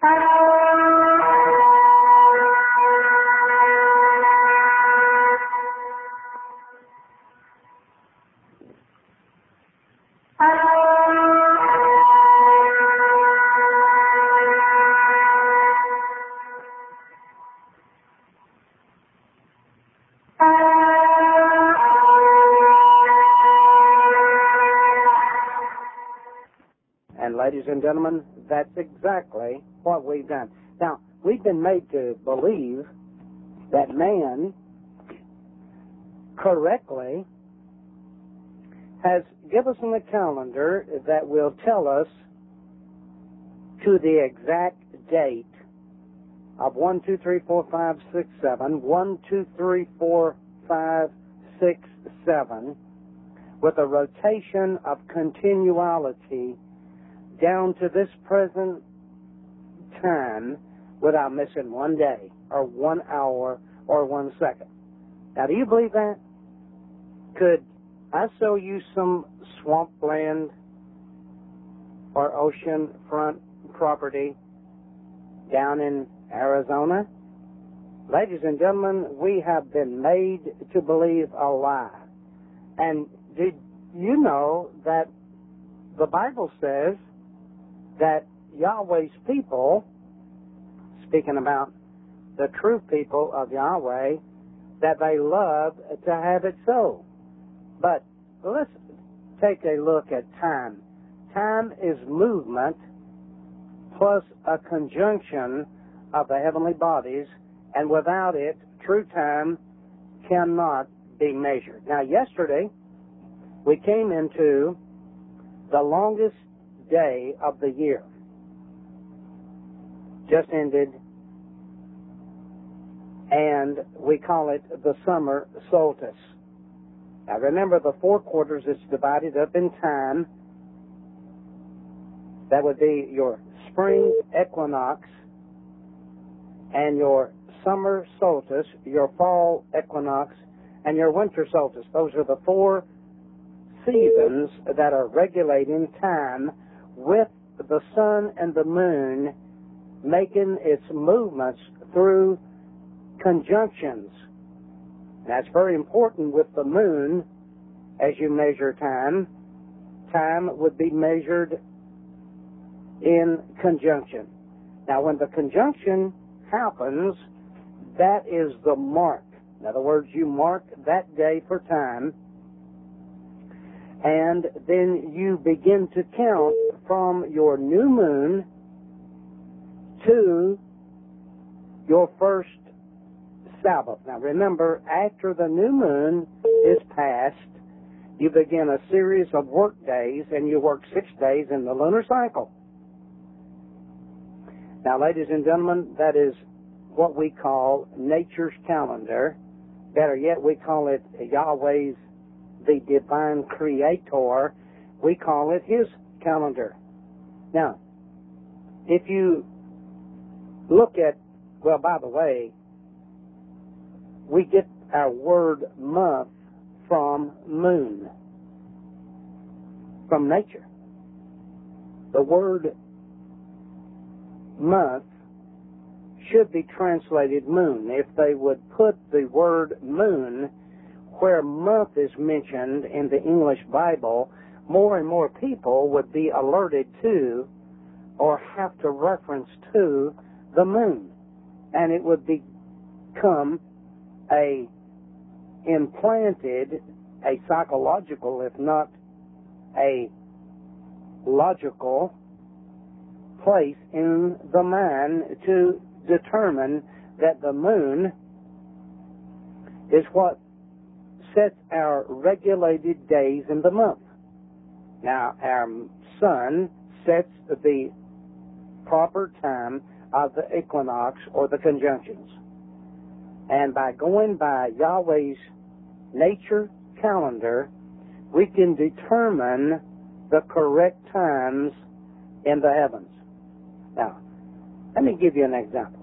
And ladies and gentlemen, that's exactly what we've done. Now, we've been made to believe that man correctly has given us a calendar that will tell us to the exact date of 1, 2, 3, 4, 5, 6, 7, 1, 2, 3, 4, 5, 6, 7, with a rotation of continuality down to this present time without missing one day or 1 hour or 1 second. Now, do you believe that? Could I sell you some swampland or oceanfront property down in Arizona? Ladies and gentlemen, we have been made to believe a lie. And did you know that the Bible says that Yahweh's people, speaking about the true people of Yahweh, that they love to have it so. But let's take a look at time. Time is movement plus a conjunction of the heavenly bodies, and without it, true time cannot be measured. Now, yesterday, we came into the longest day of the year. Just ended, and we call it the summer solstice. Now remember, the 4 quarters is divided up in time. That would be your spring equinox and your summer solstice, your fall equinox, and your winter solstice. Those are the 4 seasons that are regulating time, with the sun and the moon making its movements through conjunctions. That's very important with the moon. As you measure time, time would be measured in conjunction. Now, when the conjunction happens, that is the mark. In other words, you mark that day for time, and then you begin to count from your new moon to your first Sabbath. Now remember, after the new moon is passed, you begin a series of work days, and you work 6 days in the lunar cycle. Now, ladies and gentlemen, that is what we call nature's calendar. Better yet, we call it Yahweh's, the divine creator. We call it his calendar. Now, if you look at, well, by the way, we get our word month from moon, from nature. The word month should be translated moon. If they would put the word moon where month is mentioned in the English Bible, more and more people would be alerted to or have to reference to the moon. And it would become a implanted, a psychological, if not a logical place in the mind to determine that the moon is what sets our regulated days in the month. Now, our sun sets the proper time of the equinox or the conjunctions. And by going by Yahweh's nature calendar, we can determine the correct times in the heavens. Now, let me give you an example.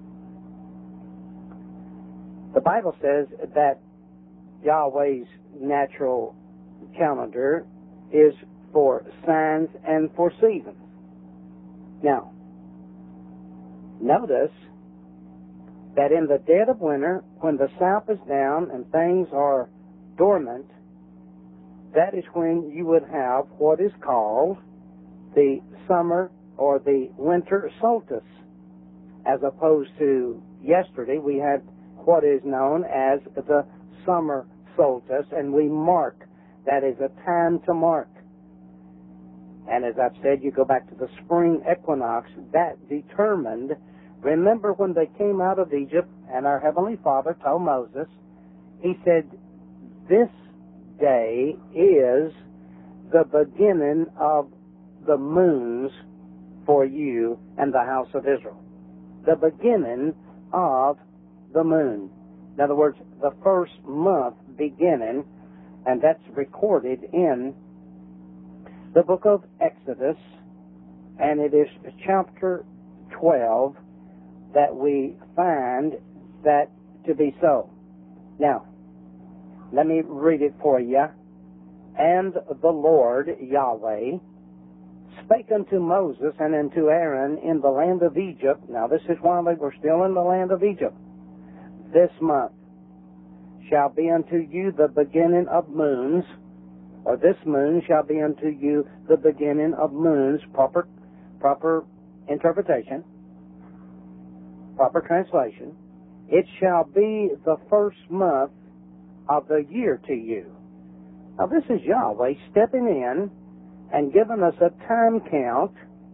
The Bible says that Yahweh's natural calendar is for signs and for seasons. Now, Notice that in the dead of winter, when the sap is down and things are dormant, that is when you would have what is called the summer or the winter solstice. As opposed to yesterday, we had what is known as the summer solstice, and we mark. That is a time to mark. And as I've said, you go back to the spring equinox, that determined. Remember when they came out of Egypt and our Heavenly Father told Moses, he said, this day is the beginning of the moons for you and the house of Israel. The beginning of the moon. In other words, the first month beginning, and that's recorded in the book of Exodus, and it is chapter 12 that we find that to be so. Now, let me read it for you. And the Lord, Yahweh, spake unto Moses and unto Aaron in the land of Egypt. Now, this is while they were still in the land of Egypt. This month shall be unto you the beginning of moons, or this moon shall be unto you the beginning of moons, proper interpretation, proper translation. It shall be the first month of the year to you. Now this is Yahweh stepping in and giving us a time count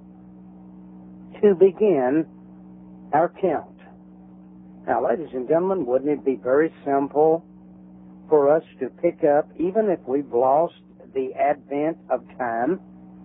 to begin our count. Now, ladies and gentlemen, wouldn't it be very simple for us to pick up, even if we've lost the advent of time,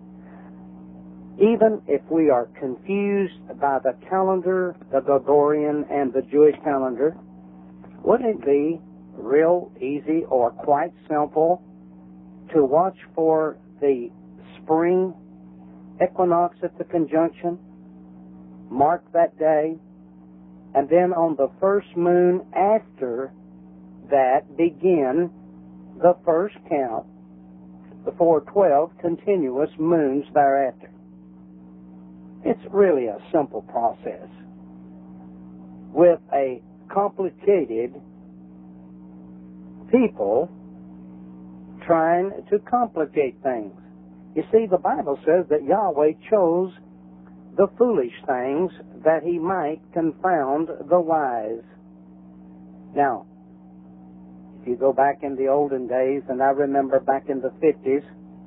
even if we are confused by the calendar, the Gregorian and the Jewish calendar, wouldn't it be real easy or quite simple to watch for the spring equinox at the conjunction, mark that day, and then on the first moon after that begin the first count before 12 continuous moons thereafter? It's really a simple process with a complicated people trying to complicate things. You see, the Bible says that Yahweh chose the foolish things that he might confound the wise. Now, if you go back in the olden days, and I remember back in the 50s,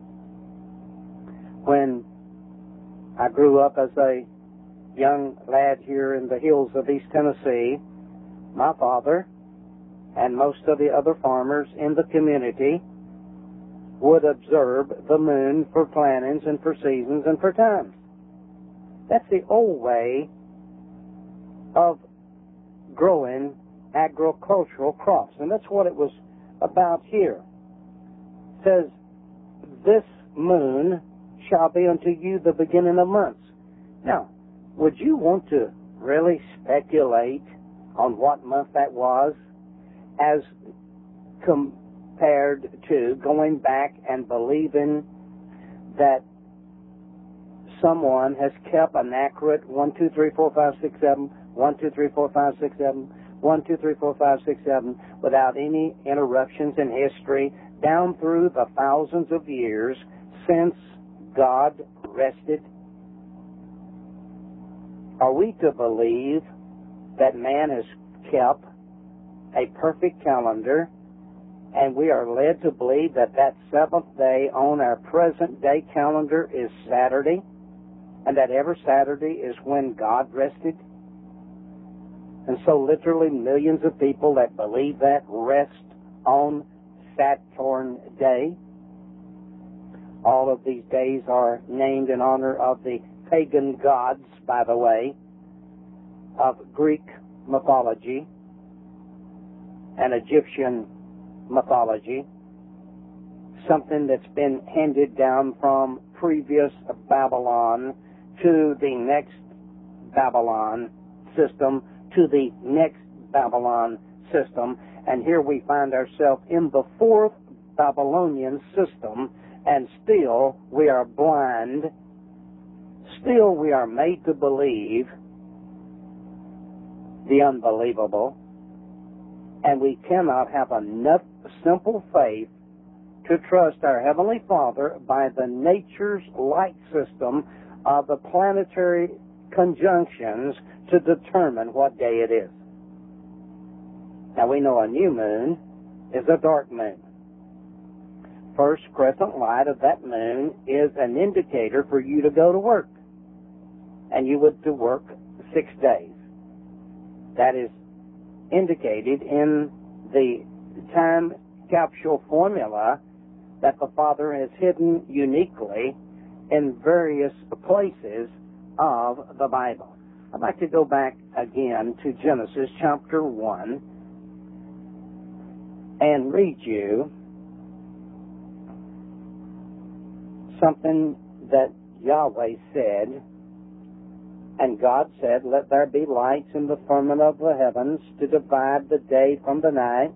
when I grew up as a young lad here in the hills of East Tennessee, my father and most of the other farmers in the community would observe the moon for plantings and for seasons and for times. That's the old way of growing agricultural crops, and that's what it was about here. It says, this moon shall be unto you the beginning of months. Now, would you want to really speculate on what month that was as compared to going back and believing that someone has kept an accurate 1, 2, 3, 4, 5, 6, 7, 1, 2, 3, 4, 5, 6, 7, 1, 2, 3, 4, 5, 6, 7, without any interruptions in history down through the thousands of years since God rested? Are we to believe that man has kept a perfect calendar, and we are led to believe that that seventh day on our present day calendar is Saturday, and that every Saturday is when God rested? And so literally millions of people that believe that rest on Saturn Day. All of these days are named in honor of the pagan gods, by the way, of Greek mythology and Egyptian mythology, something that's been handed down from previous Babylon to the next Babylon system to the next Babylon system, and here we find ourselves in the fourth Babylonian system, and still we are blind, still we are made to believe the unbelievable, and we cannot have enough simple faith to trust our Heavenly Father by the nature's light system of the planetary conjunctions to determine what day it is. Now we know a new moon is a dark moon. First crescent light of that moon is an indicator for you to go to work. And you would to work 6 days. That is indicated in the time capsule formula that the Father has hidden uniquely in various places of the Bible. I'd like to go back again to Genesis chapter 1 and read you something that Yahweh said. And God said, "Let there be lights in the firmament of the heavens to divide the day from the night.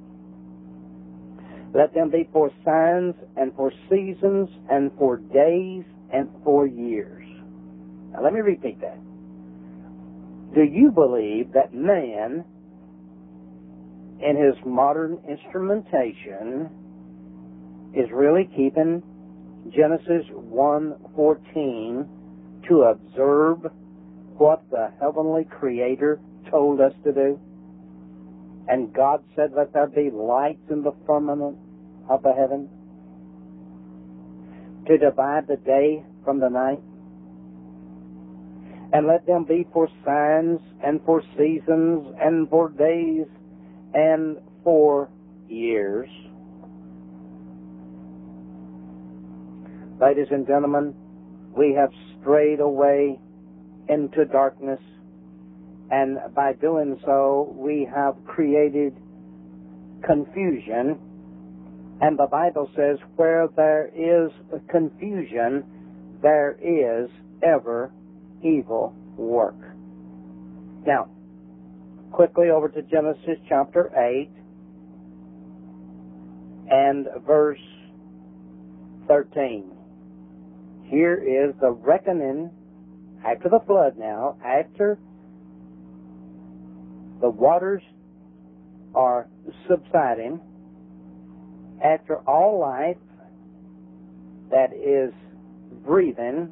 Let them be for signs and for seasons and for days and for years." Now let me repeat that. Do you believe that man, in his modern instrumentation, is really keeping Genesis 1:14 to observe what the heavenly Creator told us to do? And God said, "Let there be lights in the firmament of the heaven to divide the day from the night. And let them be for signs and for seasons and for days and for years." Ladies and gentlemen, we have strayed away into darkness, and by doing so, we have created confusion. And the Bible says, where there is confusion, there is ever evil work. Now, quickly over to Genesis chapter 8 and verse 13. Here is the reckoning after the flood now, after the waters are subsiding, after all life that is breathing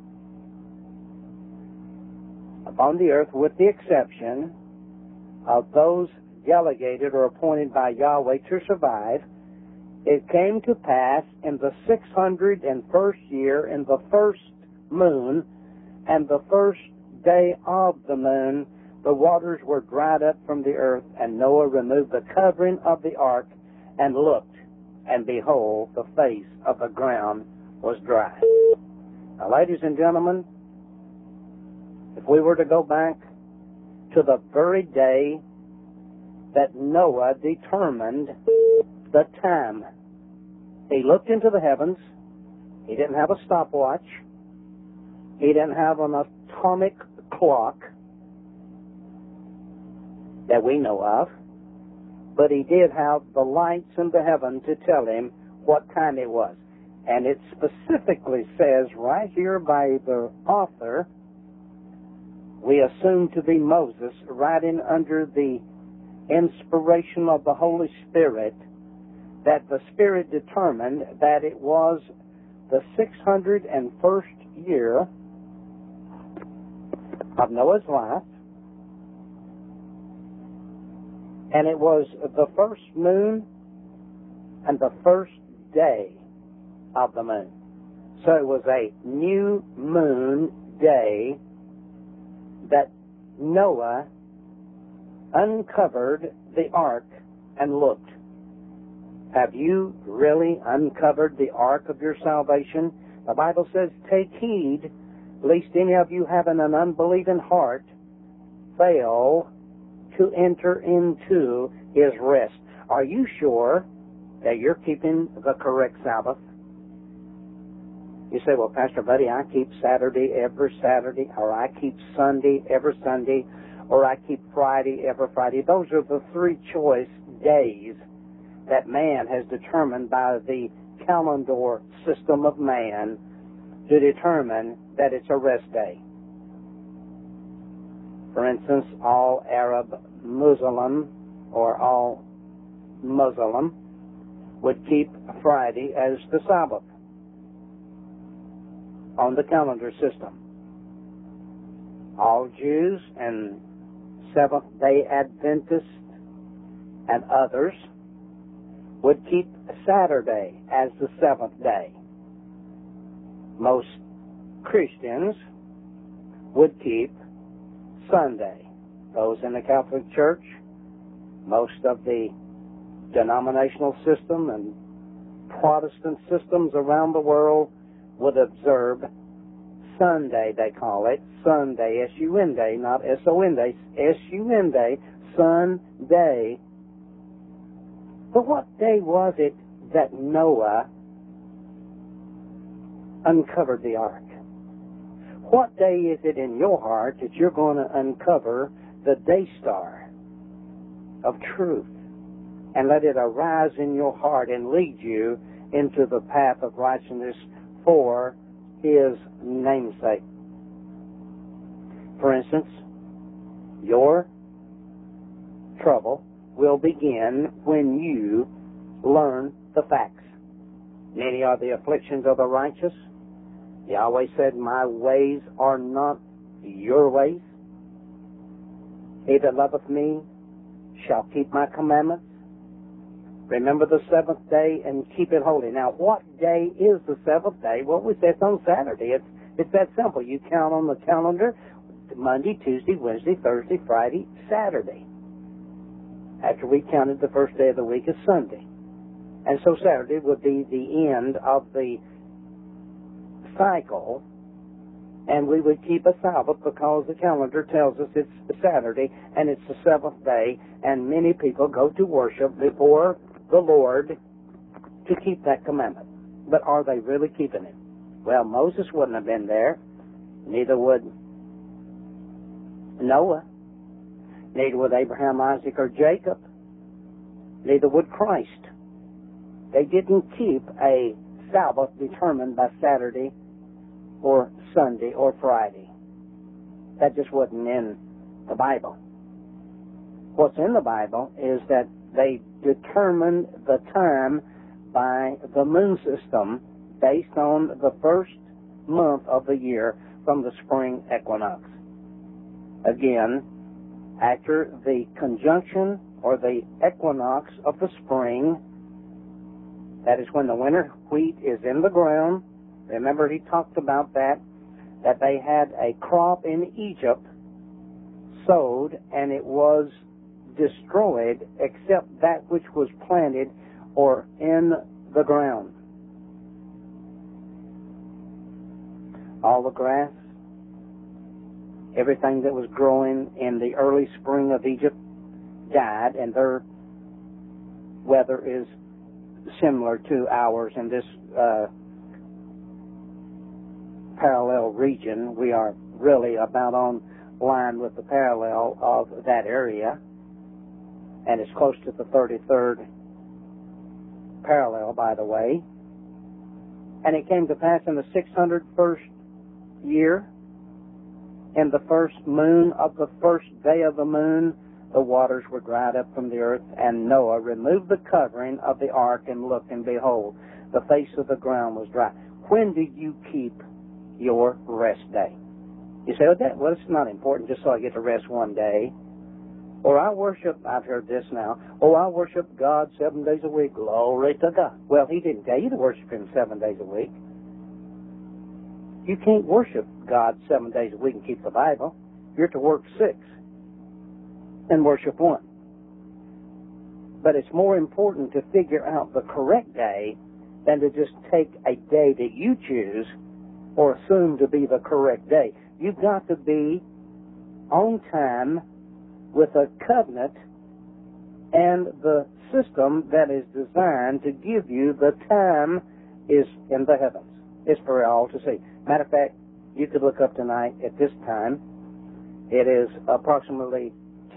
upon the earth, with the exception of those delegated or appointed by Yahweh to survive, it came to pass in the 601st year, in the first moon, and the first day of the moon, the waters were dried up from the earth, and Noah removed the covering of the ark, and looked, and behold, the face of the ground was dry. Now, ladies and gentlemen, if we were to go back to the very day that Noah determined the time, he looked into the heavens. He didn't have a stopwatch. He didn't have an atomic clock that we know of, but he did have the lights in the heaven to tell him what time it was. And it specifically says right here by the author, we assume to be Moses, writing under the inspiration of the Holy Spirit, that the Spirit determined that it was the 601st year of Noah's life, and it was the first moon and the first day of the moon. So it was a new moon day that Noah uncovered the ark and looked. Have you really uncovered the ark of your salvation? The Bible says, "Take heed, lest any of you having an unbelieving heart fail to enter into his rest." Are you sure that you're keeping the correct Sabbath? You say, "Well, Pastor Buddy, I keep Saturday every Saturday, or I keep Sunday every Sunday, or I keep Friday every Friday." Those are the three choice days that man has determined by the calendar system of man to determine that it's a rest day. For instance, all Arab Muslim or all Muslim would keep Friday as the Sabbath on the calendar system. All Jews and Seventh-day Adventists and others would keep Saturday as the seventh day. Most Christians would keep Sunday. Those in the Catholic Church, most of the denominational system and Protestant systems around the world would observe Sunday, they call it. Sunday, S-U-N-Day, not S-O-N-Day, S-U-N-Day, Sunday. But what day was it that Noah uncovered the ark? What day is it in your heart that you're going to uncover the day star of truth and let it arise in your heart and lead you into the path of righteousness for His namesake? For instance, your trouble will begin when you learn the facts. Many are the afflictions of the righteous. Yahweh said, my ways are not your ways. He that loveth me shall keep my commandments. Remember the seventh day and keep it holy. Now, what day is the seventh day? Well, we say it's on Saturday. It's that simple. You count on the calendar Monday, Tuesday, Wednesday, Thursday, Friday, Saturday. After we counted, the first day of the week is Sunday. And so Saturday would be the end of the cycle, and we would keep a Sabbath because the calendar tells us it's Saturday and it's the seventh day, and many people go to worship before the Lord to keep that commandment. But are they really keeping it? Well, Moses wouldn't have been there. Neither would Noah. Neither would Abraham, Isaac, or Jacob. Neither would Christ. They didn't keep a Sabbath determined by Saturday or Sunday or Friday. That just wasn't in the Bible. What's in the Bible is that they determined the time by the moon system based on the first month of the year from the spring equinox. Again, after the conjunction or the equinox of the spring, that is when the winter wheat is in the ground. Remember, he talked about that they had a crop in Egypt sowed and it was destroyed except that which was planted or in the ground. All the grass, everything that was growing in the early spring of Egypt died, and their weather is similar to ours in this parallel region. We are really about on line with the parallel of that area, and it's close to the 33rd parallel, by the way. And it came to pass in the 601st year, in the first moon of the first day of the moon, the waters were dried up from the earth, and Noah removed the covering of the ark and looked, and behold, the face of the ground was dry. When do you keep your rest day? You say, well, it's not important, just so I get to rest one day. Or I worship, I've heard this now, I worship God 7 days a week. Glory to God. Well, He didn't tell you to worship Him 7 days a week. You can't worship God 7 days a week and keep the Bible. You're to work 6 and worship 1. But it's more important to figure out the correct day than to just take a day that you choose or assume to be the correct day. You've got to be on time with a covenant and the system that is designed to give you the time is in the heavens. It's for all to see. Matter of fact, you could look up tonight at this time. It is approximately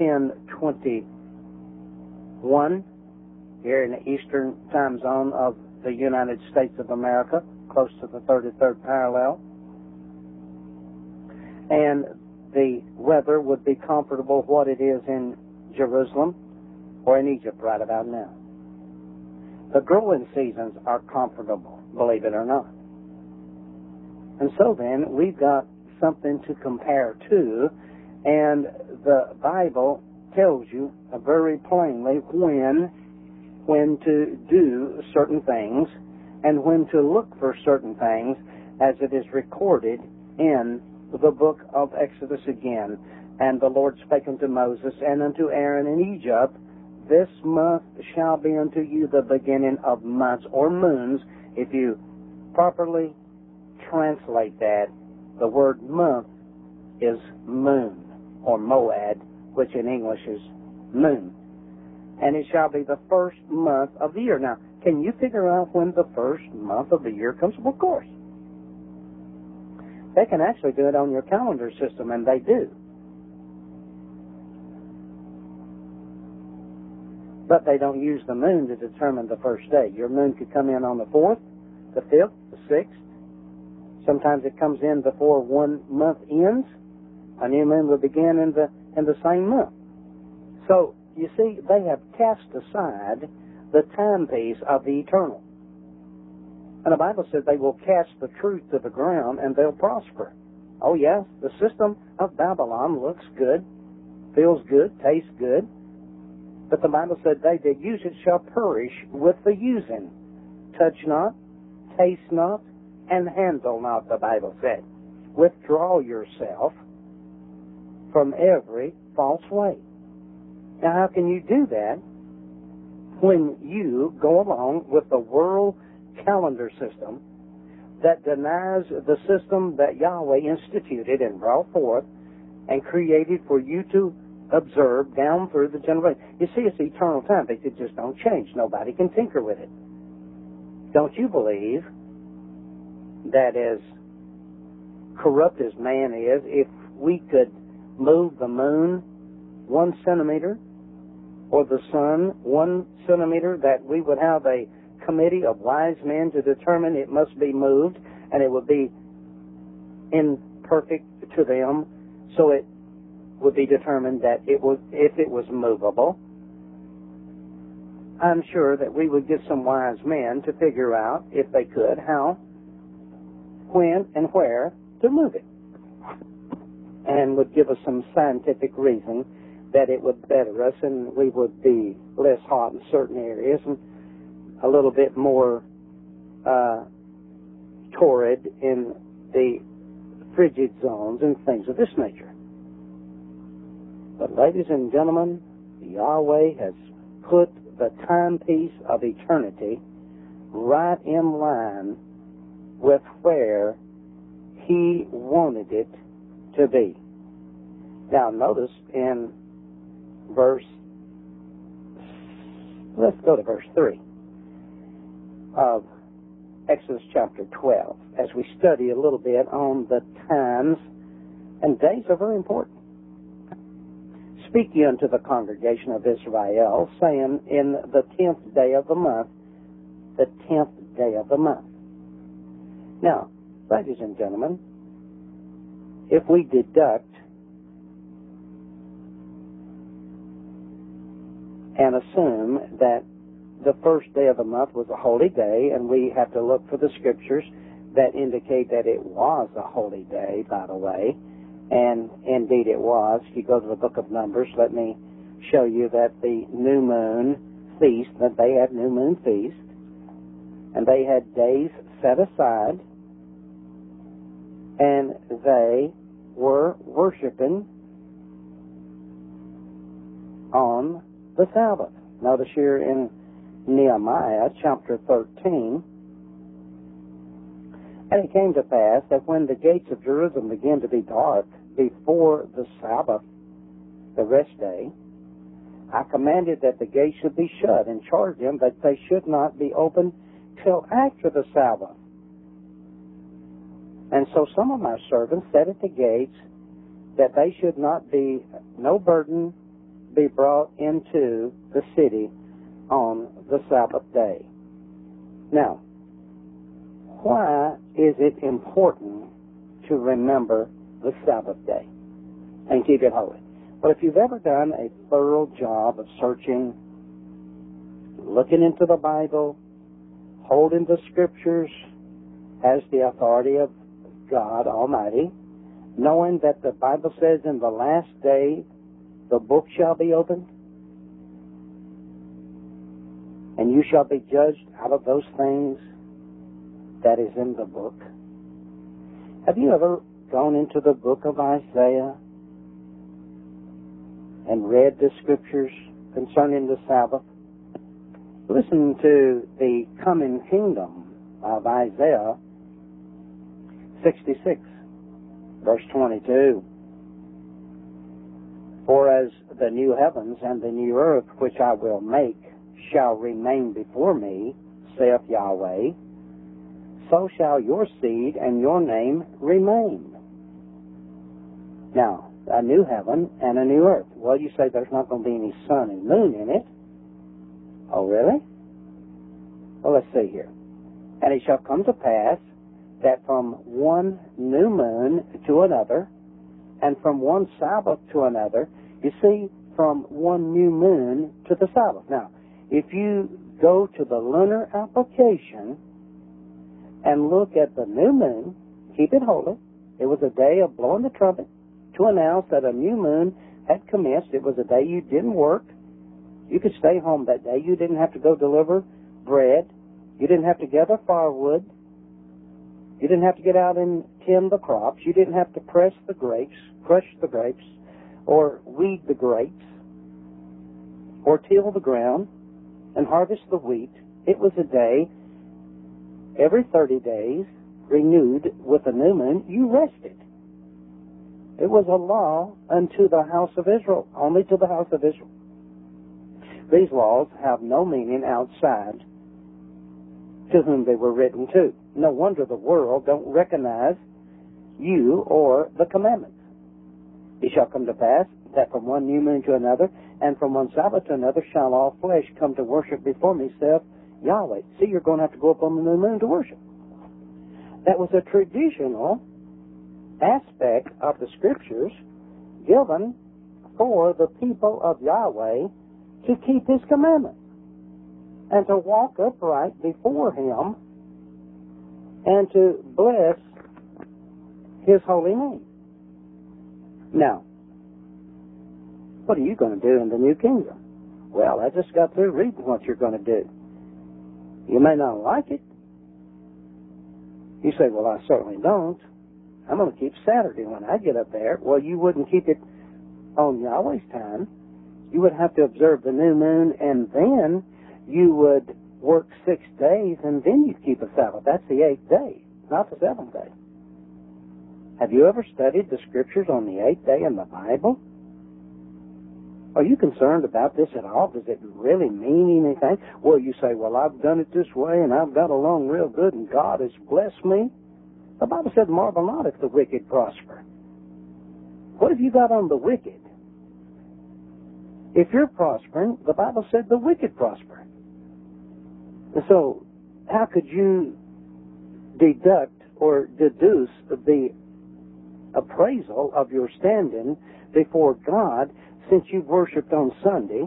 10:21 here in the eastern time zone of the United States of America, close to the 33rd parallel. And the weather would be comfortable what it is in Jerusalem or in Egypt right about now. The growing seasons are comfortable, believe it or not. And so then, we've got something to compare to, and the Bible tells you very plainly when to do certain things and when to look for certain things, as it is recorded in the book of Exodus again. And the Lord spake unto Moses and unto Aaron in Egypt, this month shall be unto you the beginning of months, or moons. If you properly translate that, the word month is moon, or moed, which in English is moon. And it shall be the first month of the year. Now, can you figure out when the first month of the year comes? Well, of course. They can actually do it on your calendar system, and they do. But they don't use the moon to determine the first day. Your moon could come in on the 4th, the 5th, the 6th. Sometimes it comes in before one month ends. A new moon will begin in the same month. So, you see, they have cast aside the timepiece of the eternal. And the Bible said they will cast the truth to the ground and they'll prosper. Oh yes, the system of Babylon looks good, feels good, tastes good. But the Bible said they that use it shall perish with the using. Touch not, taste not, and handle not, the Bible said. Withdraw yourself from every false way. Now, how can you do that when you go along with the world calendar system that denies the system that Yahweh instituted and brought forth and created for you to observe down through the generation? You see, it's eternal time. It just don't change. Nobody can tinker with it. Don't you believe that as corrupt as man is, if we could move the moon 1 centimeter or the sun 1 centimeter, that we would have a committee of wise men to determine it must be moved, and it would be imperfect to them, so it would be determined that it was, if it was movable. I'm sure that we would get some wise men to figure out, if they could, how, when, and where to move it, and would give us some scientific reason that it would better us, and we would be less hot in certain areas and a little bit more torrid in the frigid zones and things of this nature. But ladies and gentlemen, Yahweh has put the timepiece of eternity right in line with where He wanted it to be. Now notice in let's go to verse 3 of Exodus chapter 12, as we study a little bit on the times, and days are very important. Speak ye unto the congregation of Israel, saying, in the 10th day of the month, the 10th day of the month. Now, ladies and gentlemen, if we deduct and assume that the first day of the month was a holy day, and we have to look for the scriptures that indicate that it was a holy day, by the way, and indeed it was. If you go to the book of Numbers, let me show you that the new moon feast, that they had new moon feast, and they had days set aside, and they were worshiping on the Sabbath. Notice here in Nehemiah chapter 13, and it came to pass that when the gates of Jerusalem began to be dark before the Sabbath, the rest day, I commanded that the gates should be shut, and charged them that they should not be opened till after the Sabbath. And so some of my servants set at the gates that they should not be, no burden be brought into the city on the Sabbath day. Now, why is it important to remember the Sabbath day? and keep it holy. But if you've ever done a thorough job of searching, looking into the Bible, holding the Scriptures as the authority of God Almighty, knowing that the Bible says in the last day the book shall be opened, and you shall be judged out of those things that is in the book. Have you ever gone into the book of Isaiah and read the Scriptures concerning the Sabbath? Listen to the coming kingdom of Isaiah 66, verse 22. For as the new heavens and the new earth which I will make shall remain before me, saith Yahweh, so shall your seed and your name remain. Now, a new heaven and a new earth. Well, you say there's not going to be any sun and moon in it. Oh, really? Well, let's see here. And it shall come to pass that from one new moon to another, and from one Sabbath to another, you see, from one new moon to the Sabbath. Now, if you go to the lunar application and look at the new moon, keep it holy. It was a day of blowing the trumpet to announce that a new moon had commenced. It was a day you didn't work. You could stay home that day. You didn't have to go deliver bread. You didn't have to gather firewood. You didn't have to get out and tend the crops. You didn't have to crush the grapes, or weed the grapes, or till the ground and harvest the wheat. It was a day, every 30 days, renewed with a new moon, you rested. It was a law unto the house of Israel, only to the house of Israel. These laws have no meaning outside to whom they were written to. No wonder the world don't recognize you or the commandments. It shall come to pass that from one new moon to another, and from one Sabbath to another, shall all flesh come to worship before me, saith Yahweh. See, you're going to have to go up on the new moon to worship. That was a traditional aspect of the Scriptures given for the people of Yahweh to keep His commandments and to walk upright before Him and to bless His holy name. Now, what are you going to do in the new kingdom? Well, I just got through reading what you're going to do. You may not like it. You say, well, I certainly don't. I'm going to keep Saturday when I get up there. Well, you wouldn't keep it on Yahweh's time. You would have to observe the new moon, and then you would work 6 days, and then you'd keep a Sabbath. That's the 8th day, not the 7th day. Have you ever studied the Scriptures on the 8th day in the Bible? Are you concerned about this at all? Does it really mean anything? Well, you say, well, I've done it this way, and I've got along real good, and God has blessed me. The Bible said, marvel not if the wicked prosper. What have you got on the wicked? If you're prospering, the Bible said the wicked prosper. And so, how could you deduct or deduce the appraisal of your standing before God since you've worshipped on Sunday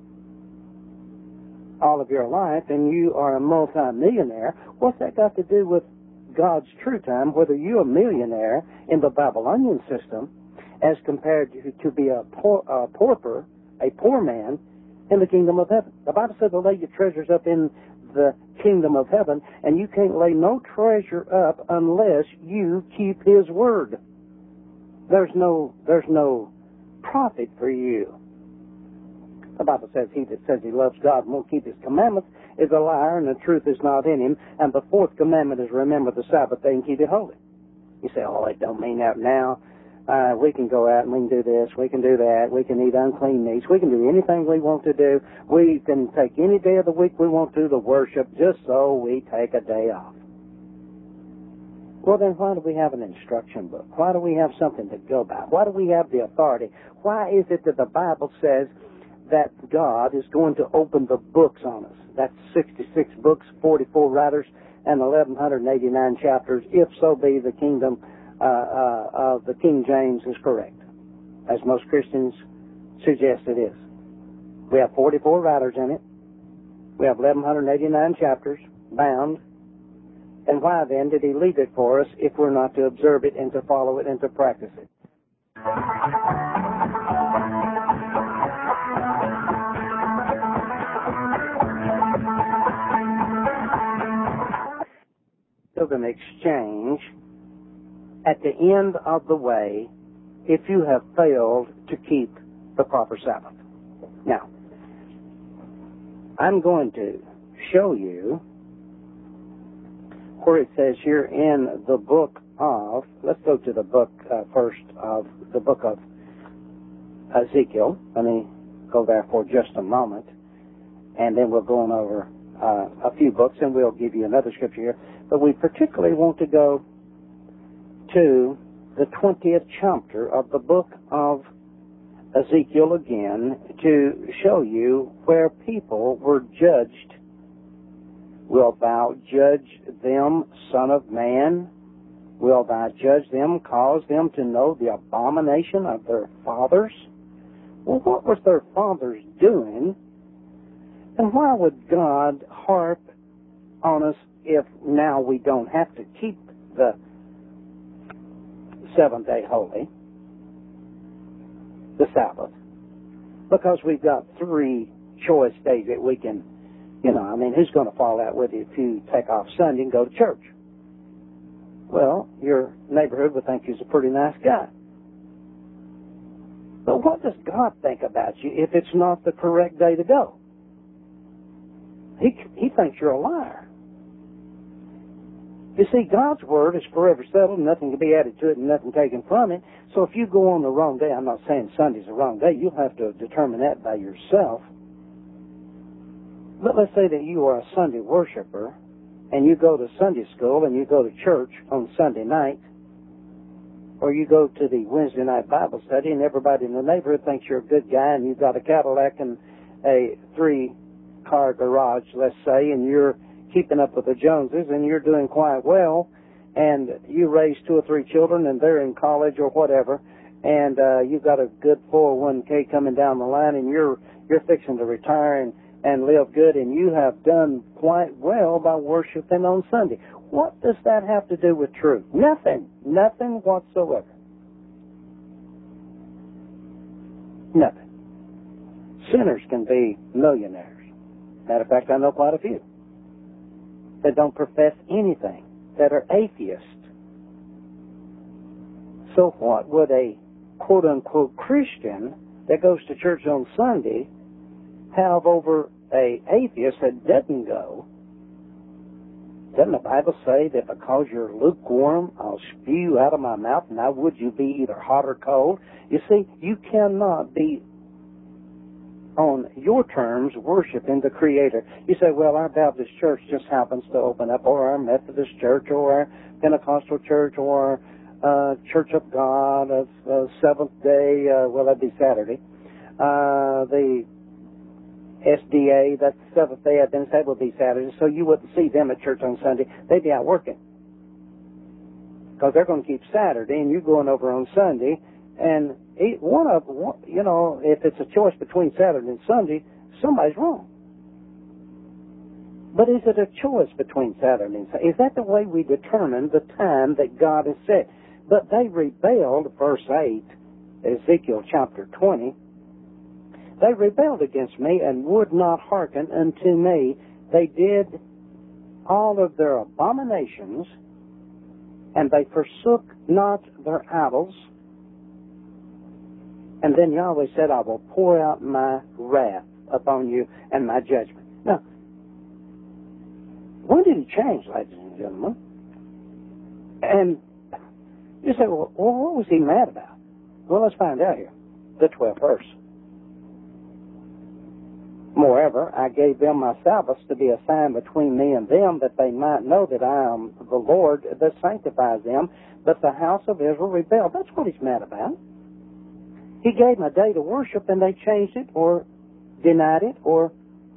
all of your life and you are a multi-millionaire? What's that got to do with God's true time, whether you're a millionaire in the Babylonian system as compared to be a pauper, a poor man in the kingdom of heaven? The Bible says to lay your treasures up in the kingdom of heaven, and you can't lay no treasure up unless you keep His word. There's no profit for you. The Bible says, he that says he loves God and won't keep His commandments is a liar, and the truth is not in him. And the 4th commandment is remember the Sabbath day and keep it holy. You say, oh, it don't mean that now. We can go out and we can do this, we can do that, we can eat unclean meats, we can do anything we want to do. We can take any day of the week we want to worship, just so we take a day off. Well, then why do we have an instruction book? Why do we have something to go by? Why do we have the authority? Why is it that the Bible says that God is going to open the books on us? That's 66 books, 44 writers, and 1,189 chapters, if so be the kingdom of the King James is correct. as most Christians suggest it is. We have 44 writers in it. We have 1,189 chapters bound. And why then did he leave it for us if we're not to observe it and to follow it and to practice it? Of an exchange at the end of the way if you have failed to keep the proper Sabbath. Now, I'm going to show you where it says here in the book of, let's go to the book first of the book of Ezekiel. Let me go there for just a moment, and then we'll go on over a few books, and we'll give you another scripture here. But we particularly want to go to the 20th chapter of the book of Ezekiel again to show you where people were judged. Wilt thou judge them, Son of Man? Will thou judge them, cause them to know the abomination of their fathers? Well, what was their fathers doing? And why would God harp on us if now we don't have to keep the seventh-day holy, the Sabbath? Because we've got 3 choice days that we can, who's going to fall out with you if you take off Sunday and go to church? Well, your neighborhood would think you're a pretty nice guy. But what does God think about you if it's not the correct day to go? He thinks you're a liar. You see, God's Word is forever settled, nothing can be added to it and nothing taken from it. So if you go on the wrong day, I'm not saying Sunday's the wrong day, you'll have to determine that by yourself. But let's say that you are a Sunday worshiper, and you go to Sunday school, and you go to church on Sunday night, or you go to the Wednesday night Bible study, and everybody in the neighborhood thinks you're a good guy, and you've got a Cadillac and a 3-car garage, let's say, and you're keeping up with the Joneses, and you're doing quite well, and you raise 2 or 3 children, and they're in college or whatever, and you've got a good 401k coming down the line, and you're fixing to retire and live good, and you have done quite well by worshiping on Sunday. What does that have to do with truth? Nothing. Nothing whatsoever. Nothing. Sinners can be millionaires. Matter of fact, I know quite a few that don't profess anything, that are atheists. So what would a quote-unquote Christian that goes to church on Sunday have over a atheist that doesn't go? Doesn't the Bible say that because you're lukewarm, I'll spew you out of my mouth? Now would you be either hot or cold? You see, you cannot be on your terms worshiping the Creator. You say, well, our Baptist church just happens to open up, or our Methodist church, or our Pentecostal church, or our Church of God of Seventh Day, well, that'd be Saturday. The SDA, that's Seventh Day Adventist, that would be Saturday, so you wouldn't see them at church on Sunday. They'd be out working. Because they're going to keep Saturday, and you're going over on Sunday, and if it's a choice between Saturday and Sunday, somebody's wrong. But is it a choice between Saturday and Sunday? Is that the way we determine the time that God has set? But they rebelled, verse 8, Ezekiel chapter 20, they rebelled against me and would not hearken unto me. They did all of their abominations, and they forsook not their idols. And then Yahweh said, I will pour out my wrath upon you and my judgment. Now, when did he change, ladies and gentlemen? And you say, well, what was he mad about? Well, let's find out here. The 12th verse. Moreover, I gave them my Sabbaths to be a sign between me and them, that they might know that I am the Lord that sanctifies them. But the house of Israel rebelled. That's what he's mad about. He gave them a day to worship, and they changed it, or denied it, or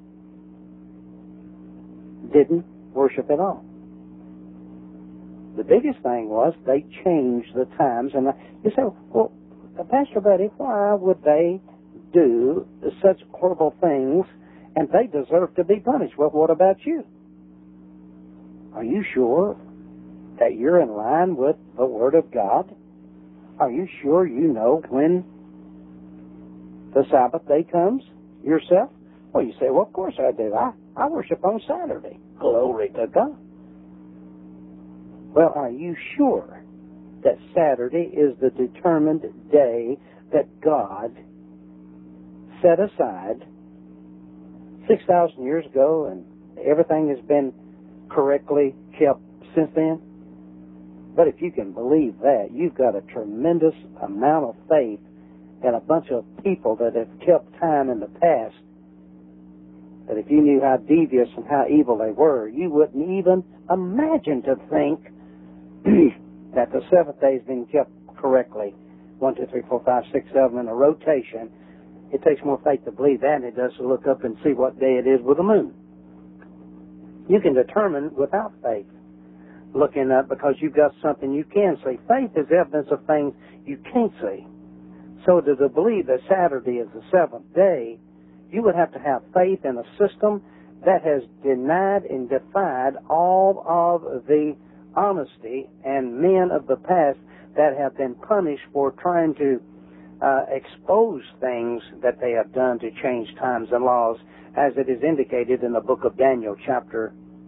didn't worship at all. The biggest thing was they changed the times. And you say, well, Pastor Betty, why would they do such horrible things, and they deserve to be punished? Well, what about you? Are you sure that you're in line with the Word of God? Are you sure you know when the Sabbath day comes yourself? Well, you say, well, of course I do. I worship on Saturday. Glory to God. Well, are you sure that Saturday is the determined day that God set aside 6,000 years ago, and everything has been correctly kept since then? But if you can believe that, you've got a tremendous amount of faith in a bunch of people that have kept time in the past, that if you knew how devious and how evil they were, you wouldn't even imagine to think that the seventh day has been kept correctly. 1, 2, 3, 4, 5, 6, 7 in a rotation. It takes more faith to believe that than it does to look up and see what day it is with the moon. You can determine without faith, looking up, because you've got something you can see. Faith is evidence of things you can't see. So to believe that Saturday is the seventh day, you would have to have faith in a system that has denied and defied all of the honesty and men of the past that have been punished for trying to expose things that they have done to change times and laws, as it is indicated in the book of Daniel, chapter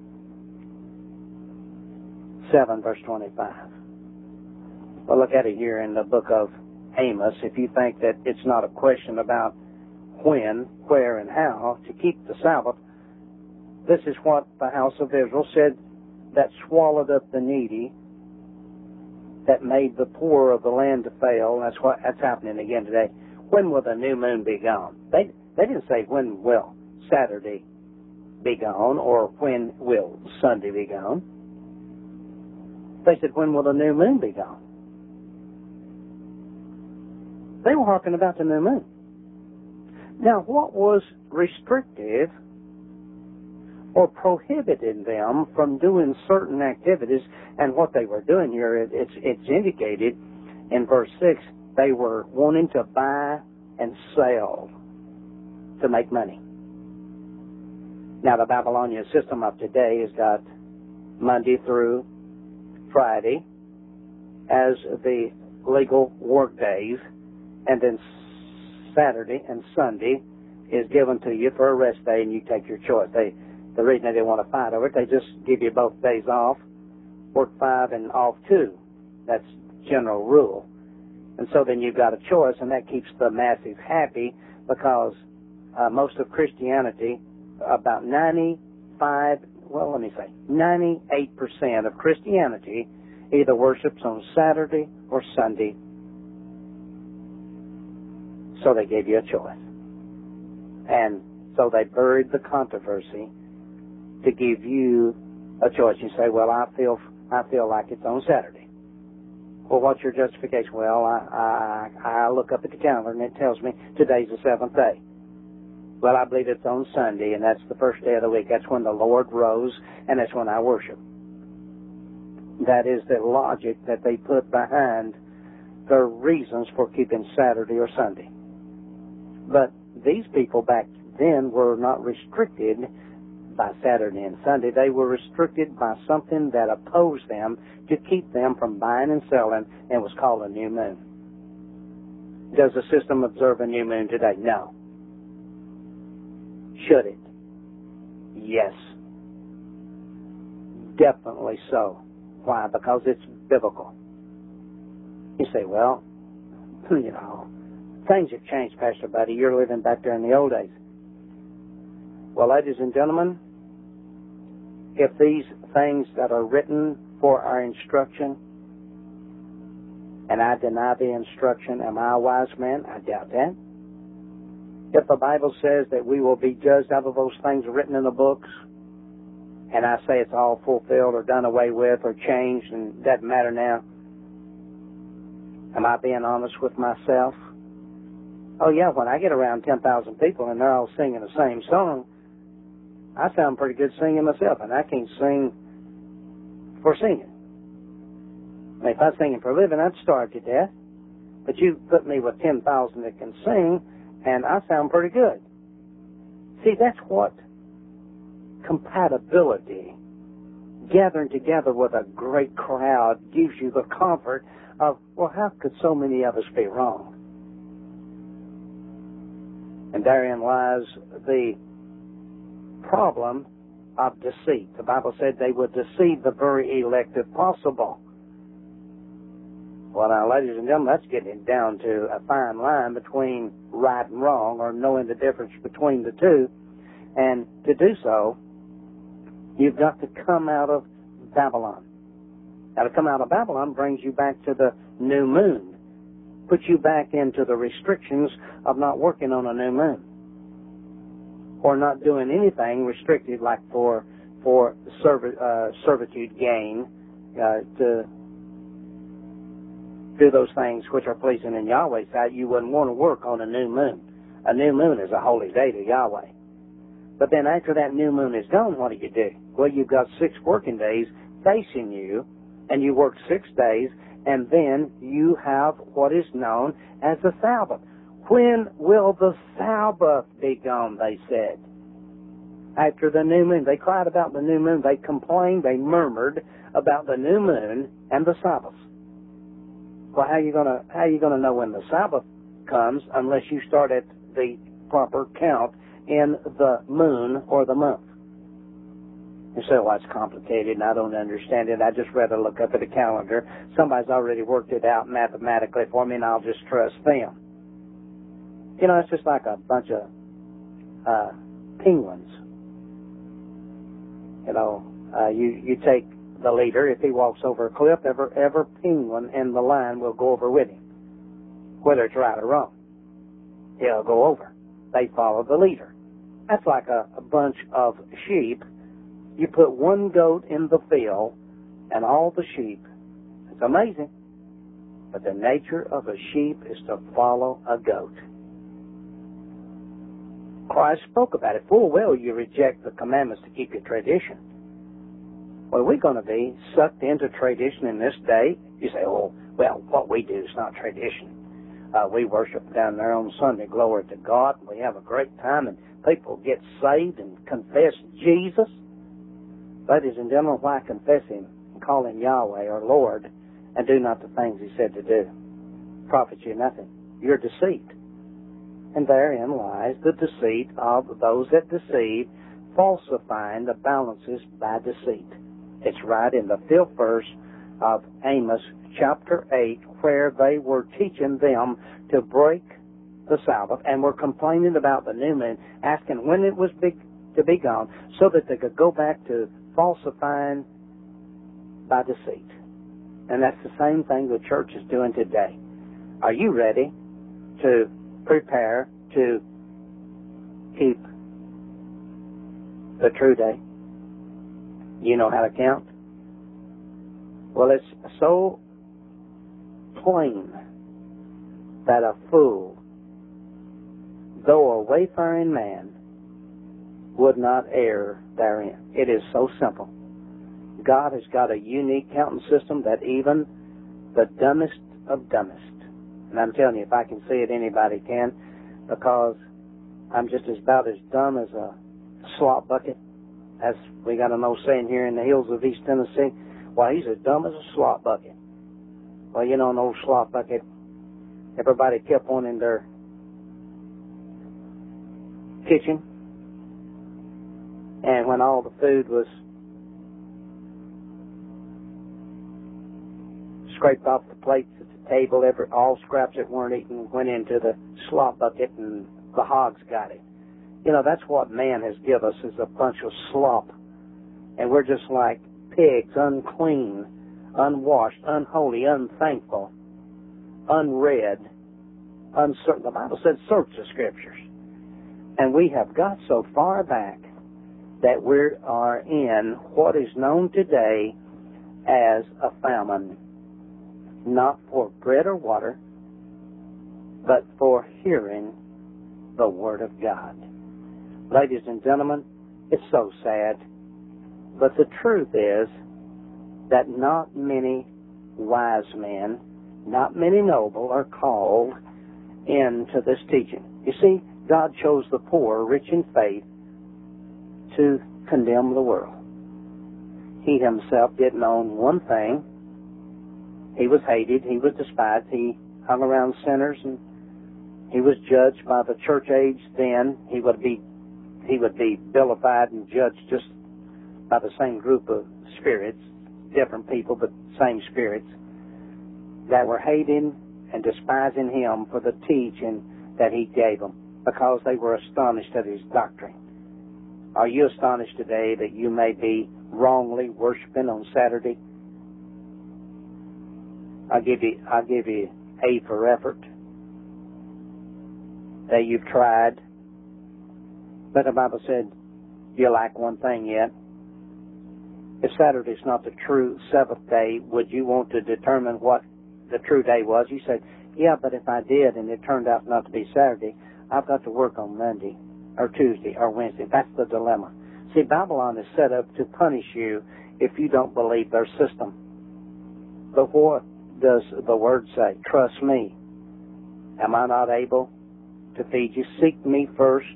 7, verse 25. Well, look at it here in the book of Amos. If you think that it's not a question about when, where, and how to keep the Sabbath, this is what the house of Israel said, that swallowed up the needy, that made the poor of the land to fail. That's happening again today. When will the new moon be gone? They didn't say when will Saturday be gone or when will Sunday be gone. They said, when will the new moon be gone? They were talking about the new moon. Now, what was restrictive or prohibited them from doing certain activities, and what they were doing here, it's indicated in verse 6, they were wanting to buy and sell to make money. Now, the Babylonian system of today has got Monday through Friday as the legal work days, and then Saturday and Sunday is given to you for a rest day, and you take your choice. The reason they didn't want to fight over it, they just give you both days off, work 5 and off 2. That's general rule. And so then you've got a choice, and that keeps the masses happy, because most of Christianity, about 98% of Christianity either worships on Saturday or Sunday. So they gave you a choice. And so they buried the controversy to give you a choice. You say, well, I feel like it's on Saturday. Well, what's your justification? Well, I look up at the calendar and it tells me today's the seventh day. Well, I believe it's on Sunday, and that's the first day of the week. That's when the Lord rose, and that's when I worship. That is the logic that they put behind the reasons for keeping Saturday or Sunday. But these people back then were not restricted by Saturday and Sunday. They were restricted by something that opposed them to keep them from buying and selling, and was called a new moon. Does the system observe a new moon today? No. Should it? Yes. Definitely so. Why? Because it's biblical. You say, well, things have changed, Pastor Buddy. You're living back there in the old days. Well, ladies and gentlemen, if these things that are written for our instruction, and I deny the instruction, am I a wise man? I doubt that. If the Bible says that we will be judged out of those things written in the books, and I say it's all fulfilled or done away with or changed and doesn't matter now, am I being honest with myself? Oh yeah, when I get around 10,000 people and they're all singing the same song, I sound pretty good singing myself, and I can't sing for singing. I mean, if I was singing for a living, I'd starve to death. But you put me with 10,000 that can sing, and I sound pretty good. See, that's what compatibility, gathering together with a great crowd, gives you the comfort of, well, how could so many of us be wrong? And therein lies the problem of deceit. The Bible said they would deceive the very elect if possible. Well, now, ladies and gentlemen, that's getting it down to a fine line between right and wrong, or knowing the difference between the two. And to do so, you've got to come out of Babylon. Now, to come out of Babylon brings you back to the new moon, puts you back into the restrictions of not working on a new moon, or not doing anything restricted, like for servitude gain, to do those things which are pleasing in Yahweh's sight. You wouldn't want to work on a new moon. A new moon is a holy day to Yahweh. But then after that new moon is gone, what do? Well, you've got 6 working days facing you, and you work 6 days, and then you have what is known as the Sabbath. When will the Sabbath be gone, they said. After the new moon. They cried about the new moon. They complained, they murmured about the new moon and the Sabbath. Well, how are you gonna know when the Sabbath comes unless you start at the proper count in the moon or the month? You say, well, it's complicated and I don't understand it. I just rather look up at the calendar. Somebody's already worked it out mathematically for me, and I'll just trust them. You know, it's just like a bunch of penguins. You know, you take the leader. If he walks over a cliff, every penguin in the line will go over with him, whether it's right or wrong. He'll go over. They follow the leader. That's like a bunch of sheep. You put one goat in the field and all the sheep. It's amazing. But the nature of a sheep is to follow a goat. Christ spoke about it. Full well you reject the commandments to keep your tradition. Well, we're going to be sucked into tradition in this day. You say, oh, well, what we do is not tradition. We worship down there on Sunday, glory to God. We have a great time, and people get saved and confess Jesus. Ladies and gentlemen, why confess Him and call Him Yahweh or Lord and do not the things He said to do? Profits you nothing. You're deceived. And therein lies the deceit of those that deceive, falsifying the balances by deceit. It's right in the 5th verse of Amos chapter 8, where they were teaching them to break the Sabbath and were complaining about the new moon, asking when it was to be gone, so that they could go back to falsifying by deceit. And that's the same thing the church is doing today. Are you ready to prepare to keep the true day? You know how to count? Well, it's so plain that a fool, though a wayfaring man, would not err therein. It is so simple. God has got a unique counting system that even the dumbest of dumbest, and I'm telling you, if I can see it, anybody can, because I'm just about as dumb as a slop bucket. As we got an old saying here in the hills of East Tennessee. Well, he's as dumb as a slop bucket. Well, you know, an old slop bucket, everybody kept one in their kitchen. And when all the food was scraped off the plates at the table, all scraps that weren't eaten went into the slop bucket, and the hogs got it. You know, that's what man has given us, is a bunch of slop. And we're just like pigs, unclean, unwashed, unholy, unthankful, unread, uncertain. The Bible said, search the Scriptures. And we have got so far back that we are in what is known today as a famine, not for bread or water, but for hearing the Word of God. Ladies and gentlemen, it's so sad, but the truth is that not many wise men not many noble are called into this teaching. You see, God chose the poor, rich in faith, to condemn the world. He himself didn't own one thing. He was hated. He was despised. He hung around sinners, and he was judged by the church age then. He would be vilified and judged just by the same group of spirits, different people, but same spirits, that were hating and despising him for the teaching that he gave them, because they were astonished at his doctrine. Are you astonished today that you may be wrongly worshiping on Saturday? I'll give you A for effort, that you've tried. But the Bible said you lack one thing yet. If Saturday's not the true seventh day, would you want to determine what the true day was? You said, yeah, but if I did and it turned out not to be Saturday, I've got to work on Monday or Tuesday or Wednesday. That's the dilemma. See, Babylon is set up to punish you if you don't believe their system. But what does the Word say? Trust me. Am I not able to feed you? Seek me first,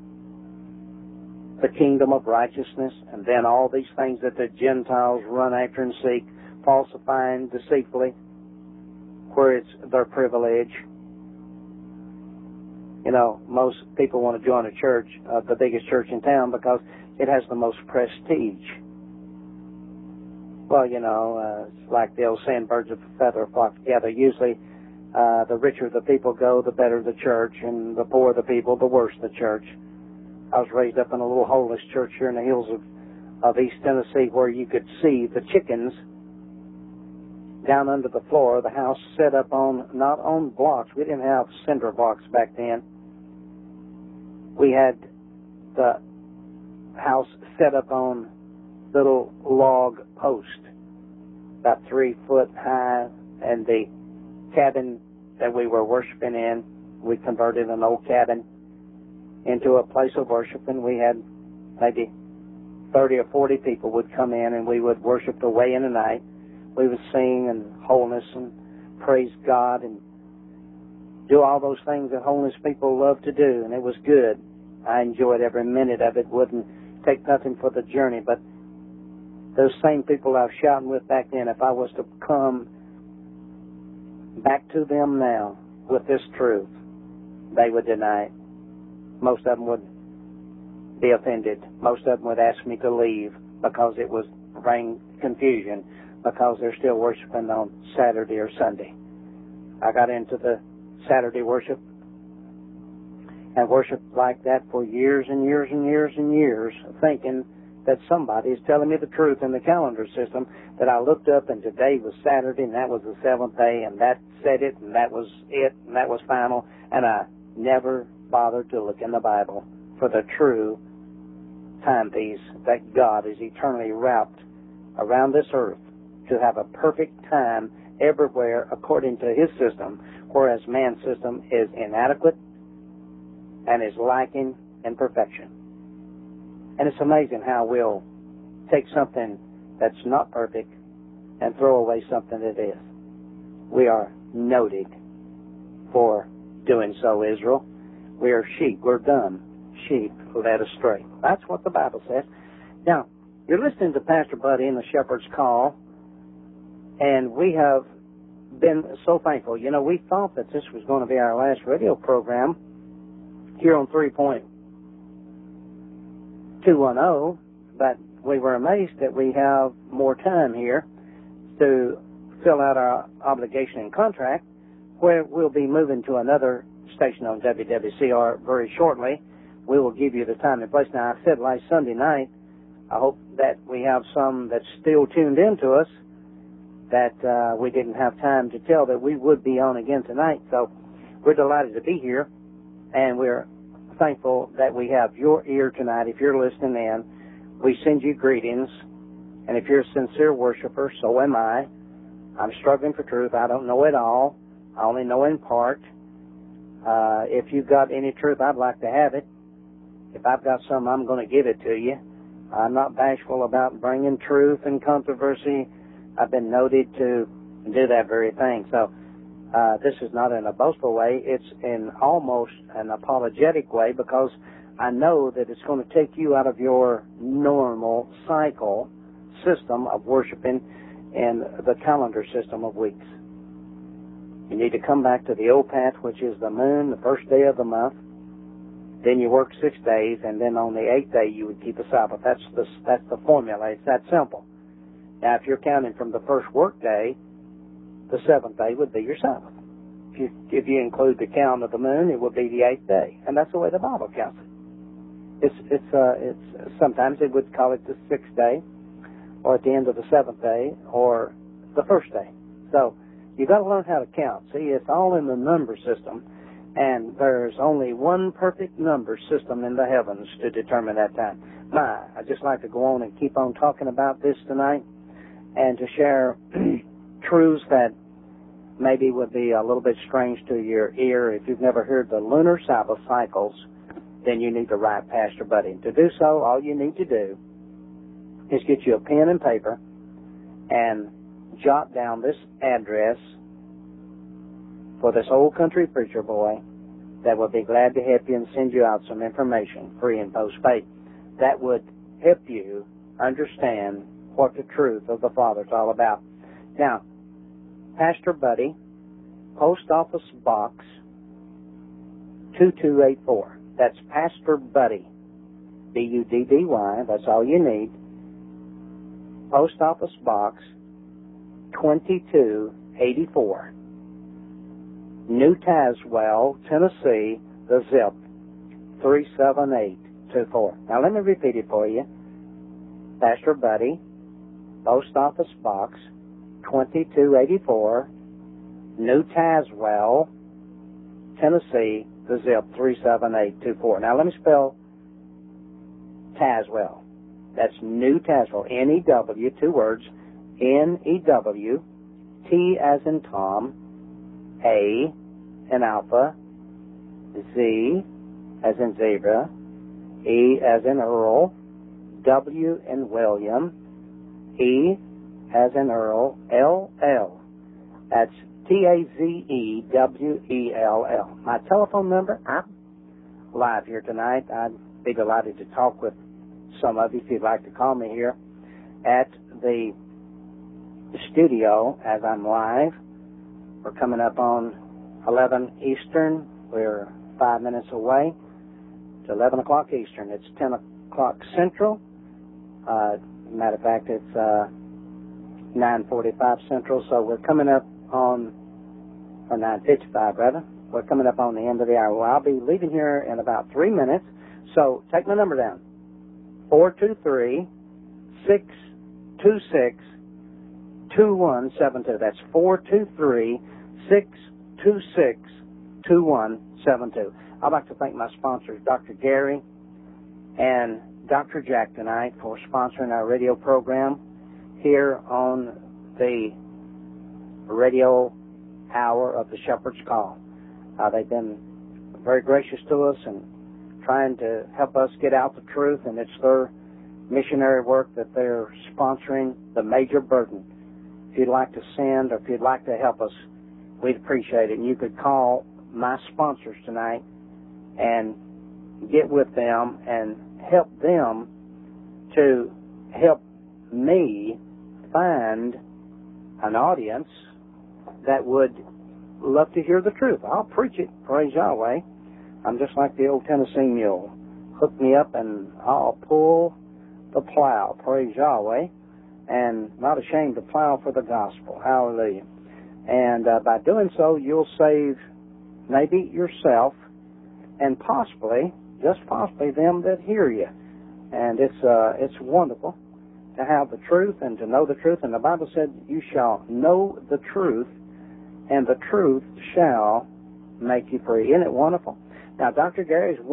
the kingdom of righteousness, and then all these things that the Gentiles run after and seek, falsifying deceitfully, where it's their privilege. You know, most people want to join a church, the biggest church in town, because it has the most prestige. Well, you know, it's like the old saying, birds of a feather flock together. Usually, the richer the people go, the better the church, and the poorer the people, the worse the church. I was raised up in a little holiness church here in the hills of East Tennessee, where you could see the chickens down under the floor, the house set up on, not on blocks. We didn't have cinder blocks back then. We had the house set up on little log posts, about 3 foot high, and the cabin that we were worshiping in, we converted an old cabin into a place of worship, and we had maybe 30 or 40 people would come in, and we would worship away in the night. We would sing and holiness and praise God and do all those things that holiness people love to do, and it was good. I enjoyed every minute of it. Wouldn't take nothing for the journey, but those same people I was shouting with back then, if I was to come back to them now with this truth, they would deny it. Most of them would be offended. Most of them would ask me to leave because it was bring confusion, because they're still worshiping on Saturday or Sunday. I got into the Saturday worship and worshiped like that for years and years and years and years, thinking that somebody is telling me the truth in the calendar system, that I looked up and today was Saturday and that was the seventh day and that said it and that was it and that was final, and I never bothered to look in the Bible for the true timepiece that God is eternally wrapped around this earth to have a perfect time everywhere according to His system, whereas man's system is inadequate and is lacking in perfection. And it's amazing how we'll take something that's not perfect and throw away something that is. We are noted for doing so, Israel. We are sheep. We're dumb sheep led astray. That's what the Bible says. Now, you're listening to Pastor Buddy in the Shepherd's Call, and we have been so thankful. You know, we thought that this was going to be our last radio program here on 3.210, but we were amazed that we have more time here to fill out our obligation and contract, where we'll be moving to another station on WWCR very shortly. We will give you the time and place. Now, I said last Sunday night, I hope that we have some that's still tuned in to us, that we didn't have time to tell that we would be on again tonight. So we're delighted to be here, and we're thankful that we have your ear tonight. If you're listening in, we send you greetings, and if you're a sincere worshiper, so am I. I'm struggling for truth. I don't know it all. I only know in part. If you've got any truth, I'd like to have it. If I've got some, I'm going to give it to you. I'm not bashful about bringing truth and controversy. I've been noted to do that very thing. So This is not in a boastful way. It's in almost an apologetic way, because I know that it's going to take you out of your normal cycle system of worshiping and the calendar system of weeks. You need to come back to the old path, which is the moon, the first day of the month. Then you work 6 days, and then on the 8th day you would keep a Sabbath. That's the formula. It's that simple. Now, if you're counting from the first work day, the 7th day would be your Sabbath. If you include the count of the moon, it would be the 8th day, and that's the way the Bible counts it. It's sometimes it would call it the 6th day, or at the end of the 7th day, or the first day. So you got to learn how to count. See, it's all in the number system, and there's only one perfect number system in the heavens to determine that time. I'd just like to go on and keep on talking about this tonight, and to share truths that maybe would be a little bit strange to your ear. If you've never heard the lunar Sabbath cycles, then you need to write Pastor Buddy. To do so, all you need to do is get you a pen and paper and jot down this address for this old country preacher boy that would be glad to help you and send you out some information, free and post-paid, that would help you understand what the truth of the Father is all about. Now, Pastor Buddy, Post Office Box 2284. That's Pastor Buddy, B-U-D-D-Y. That's all you need. Post Office Box 2284. New Tazewell, Tennessee, the zip 37824. Now let me repeat it for you. Pastor Buddy, Post Office Box 2284, New Tazewell, Tennessee, the zip 37824. Now let me spell Tazewell. That's New Tazewell, N-E-W, 2 words, N-E-W, T as in Tom, A in Alpha, Z as in Zebra, E as in Earl, W in William, E as in Earl, L-L. That's T-A-Z-E-W-E-L-L. My telephone number, I'm live here tonight. I'd be delighted to talk with some of you if you'd like to call me here at the studio as I'm live. We're coming up on 11 Eastern. We're 5 minutes away to 11 o'clock Eastern. It's 10 o'clock Central. Matter of fact, it's 9:45 Central, so we're coming up on, or 9:55 rather, we're coming up on the end of the hour. Well, I'll be leaving here in about 3 minutes, so take my number down, 423-626-2172. That's 423-626-2172. I'd like to thank my sponsors, Dr. Gary and Dr. Jack, tonight for sponsoring our radio program here on the radio hour of the Shepherd's Call. They've been very gracious to us and trying to help us get out the truth, and it's their missionary work that they're sponsoring the major burden. If you'd like to send or if you'd like to help us, we'd appreciate it. And you could call my sponsors tonight and get with them and help them to help me find an audience that would love to hear the truth. I'll preach it, praise Yahweh. I'm just like the old Tennessee mule. Hook me up and I'll pull the plow, praise Yahweh, and not ashamed to plow for the gospel. Hallelujah. And by doing so, you'll save maybe yourself and possibly, just possibly, them that hear you. And it's wonderful to have the truth and to know the truth. And the Bible said, you shall know the truth, and the truth shall make you free. Isn't it wonderful? Now, Dr. Gary is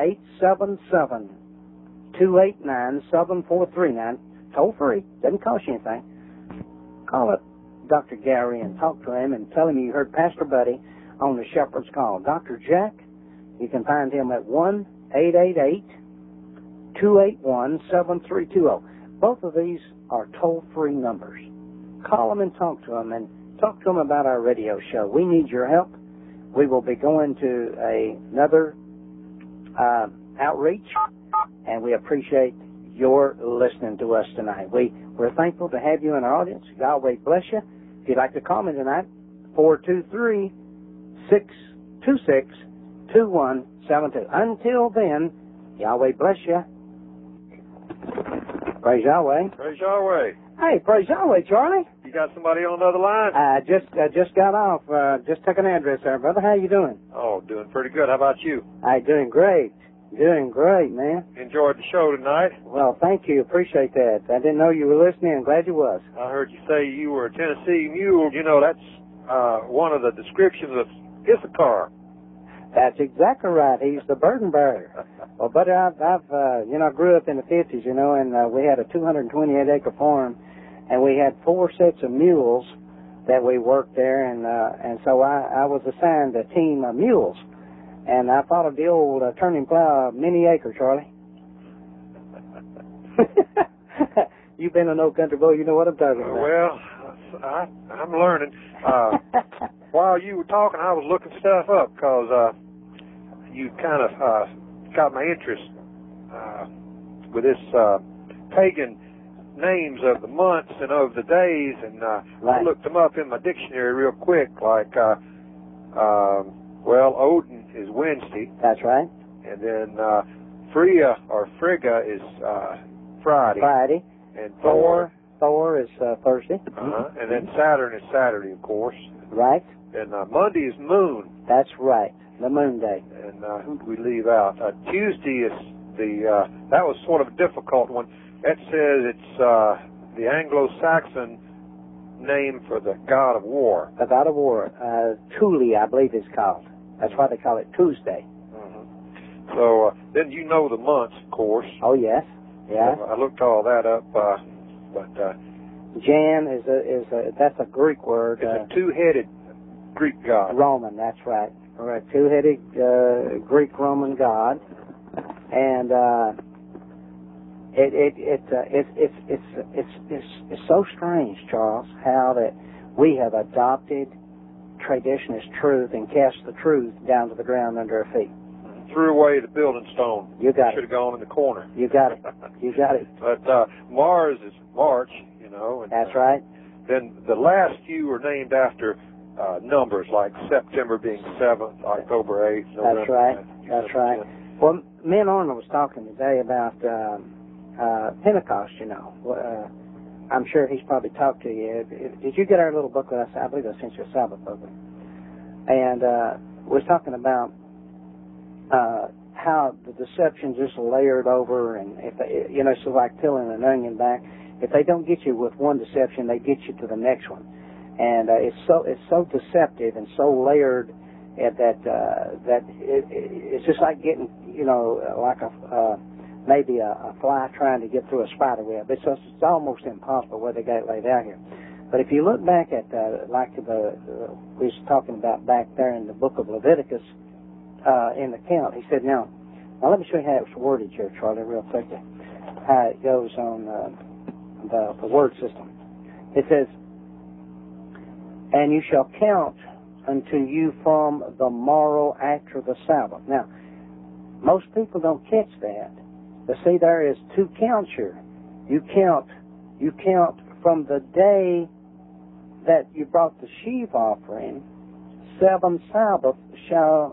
1-877-289-7439. Toll free. Doesn't cost you anything. Call up Dr. Gary and talk to him and tell him you heard Pastor Buddy on the Shepherd's Call. Dr. Jack, you can find him at 1-888-281-7320. Both of these are toll-free numbers. Call them and talk to them and talk to them about our radio show. We need your help. We will be going to another outreach, and we appreciate your listening to us tonight. We're thankful to have you in our audience. Yahweh bless you. If you'd like to call me tonight, 423-626-2172. Until then, Yahweh bless you. Praise Yahweh. Praise Yahweh. Hey, praise Yahweh, Charlie. You got somebody on the other line? I just got off. Just took an address there, brother. How you doing? Oh, doing pretty good. How about you? Doing great. Doing great, man. Enjoyed the show tonight. Well, thank you. Appreciate that. I didn't know you were listening. I'm glad you was. I heard you say you were a Tennessee mule. You know, that's one of the descriptions of Issachar. That's exactly right. He's the burden bearer. Well, buddy, I've grew up in the 50s, and we had a 228-acre farm, and we had 4 sets of mules that we worked there, and so I was assigned a team of mules, and I followed the old turning plow mini acre, Charlie. You've been an old country boy, you know what I'm talking about. Well, I'm learning. While you were talking, I was looking stuff up because you kind of got my interest with this pagan names of the months and of the days, and right. I looked them up in my dictionary real quick, like, Odin is Wednesday. That's right. And then Freya or Frigga is Friday. Friday. And Thor is Thursday. And then Saturn is Saturday, of course. Right. And Monday is Moon. That's right, the Moon Day. And who did we leave out? Tuesday is that was sort of a difficult one. That says it's the Anglo-Saxon name for the god of war. The god of war. Thule, I believe it's called. That's why they call it Tuesday. Mm-hmm. So then you know the months, of course. Oh, yes. Yeah. I looked all that up, but Jan that's a Greek word. It's a two-headed Greek god. Roman, that's right. All right, two-headed Greek Roman god, and it's so strange, Charles, how that we have adopted tradition as truth and cast the truth down to the ground under our feet. Threw away the building stone. You got it. Should have gone in the corner. You got it. You got it. But Mars is March, And, that's right. Then the last few are named after numbers, like September being 7th, October 8th, November. That's right. 9th, That's right. 10th. Well, me and Arnold was talking today about Pentecost, I'm sure he's probably talked to you. Did you get our little booklet? I believe I sent you a Sabbath booklet. And we was talking about how the deception just layered over, and if they, it's like peeling an onion back. If they don't get you with one deception, they get you to the next one, and it's so deceptive and so layered that it's just like getting like maybe a fly trying to get through a spider web. It's almost impossible where they got it laid out here. But if you look back at we was talking about back there in the book of Leviticus. In the count, he said, now let me show you how it's worded here, Charlie, real quickly. How it goes on the word system. It says, and you shall count unto you from the morrow after the Sabbath. Now, most people don't catch that. But see, there is 2 counts here. You count from the day that you brought the sheaf offering. 7 Sabbaths shall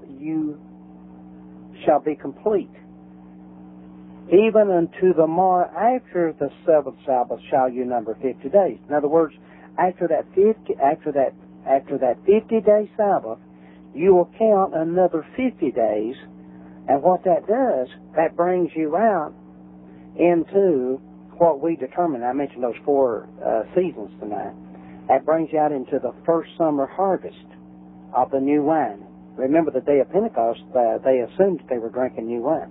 be complete. Even unto the morrow after the 7th Sabbath shall you number 50 days. In other words, after that 50-day Sabbath, you will count another 50 days, and what that does, that brings you out into what we determined. I mentioned those 4 seasons tonight. That brings you out into the first summer harvest of the new wine. Remember the day of Pentecost, they assumed they were drinking new wine.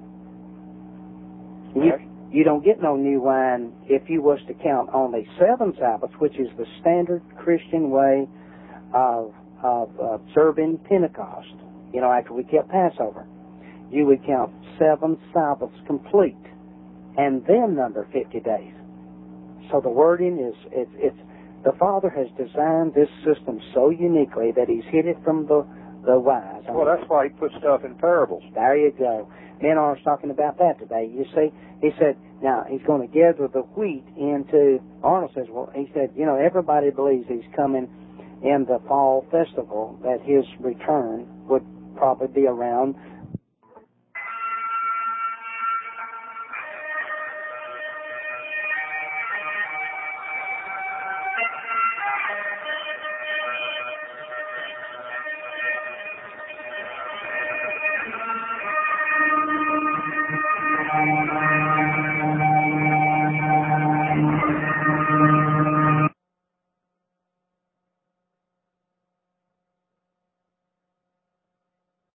You don't get no new wine if you was to count only 7 Sabbaths, which is the standard Christian way of observing Pentecost. After we kept Passover, you would count 7 Sabbaths complete, and then number 50 days. So the wording is The Father has designed this system so uniquely that He's hid it from the wise. Well, that's why He put stuff in parables. There you go. Me and I was talking about that today. You see, he said, now He's going to gather the wheat into, Arnold says, well, he said, everybody believes He's coming in the fall festival, that His return would probably be around